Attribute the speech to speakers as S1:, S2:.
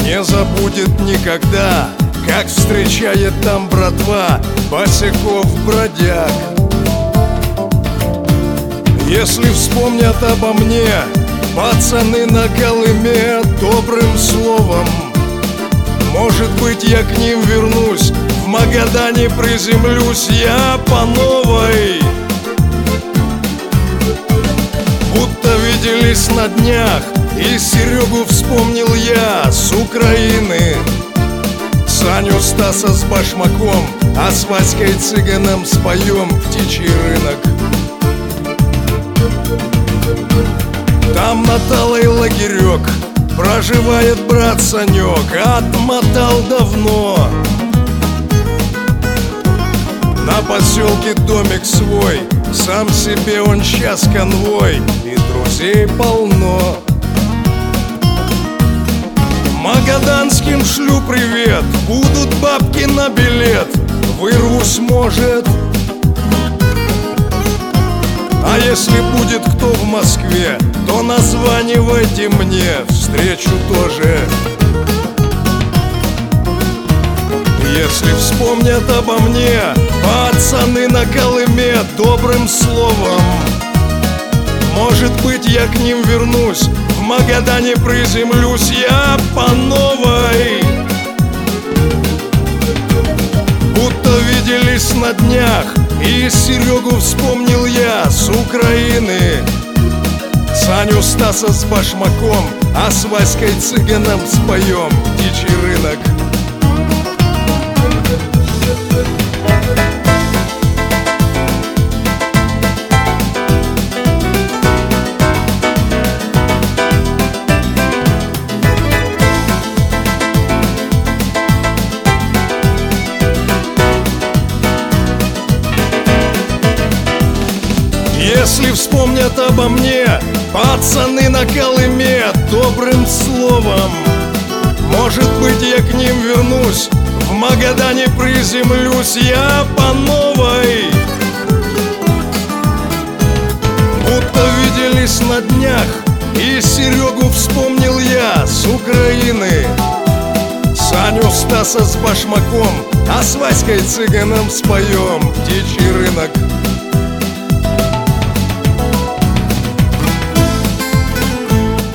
S1: не забудет никогда, как встречает там братва босяков бродяг. Если вспомнят обо мне пацаны на Колыме добрым словом, может быть, я к ним вернусь, в Магадане приземлюсь я по новой. Будто виделись на днях, и Серегу вспомнил я с Украины. Саню Стаса с Башмаком, а с Васькой Цыганом споем птичий рынок. Там на Талой лагерек проживает брат Санек, отмотал давно. На поселке домик свой, сам себе он сейчас конвой, и друзей полно. Магаданским шлю привет, будут бабки на билет, вырвусь, может. А если будет кто в Москве, то названивайте мне, встречу тоже. Если вспомнят обо мне пацаны на Колыме добрым словом, может быть, я к ним вернусь, в Магадане приземлюсь я по новой. Будто виделись на днях, и Серегу вспомнил я с Украины. Саню Стаса с Башмаком, а с Васькой Цыганом споем птичий рынок. Если вспомнят обо мне пацаны на Колыме добрым словом, может быть, я к ним вернусь, в Магадане приземлюсь я по новой. Будто виделись на днях, и Серегу вспомнил я с Украины. Саню Стаса с Башмаком, а с Васькой Цыганом споем птичий рынок.